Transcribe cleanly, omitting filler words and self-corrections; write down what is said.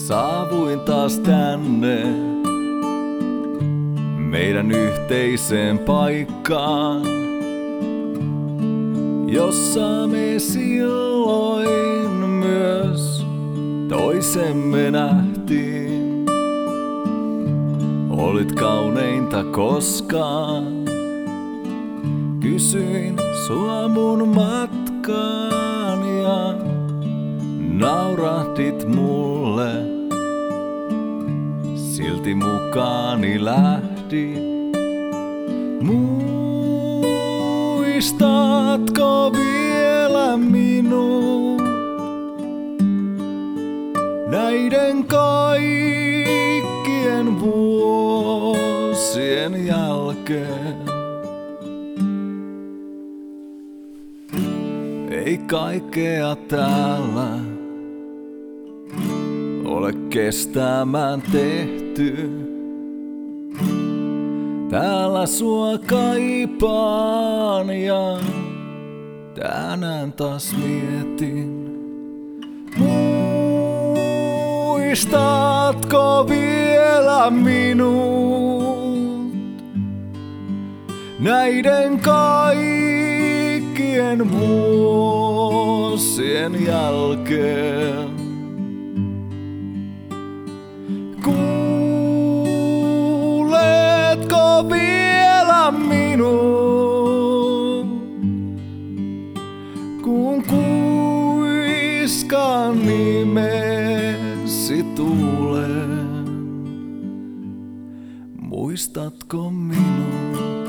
Saavuin taas tänne meidän yhteiseen paikkaan, jossa me silloin myös toisemme nähtiin. Olit kauneinta koskaan, kysyin sua mun matkaan ja naurahdit mulle. Silti mukaani lähdin. Muistatko vielä minut näiden kaikkien vuosien jälkeen? Ei kaikkea täällä ole kestämään tehty. Täällä sua kaipaan ja tänään taas mietin. Muistatko vielä minut näiden kaikkien vuosien jälkeen? Kuuletko vielä minut, kun kuiskaan nimesi tuuleen? Muistatko minut?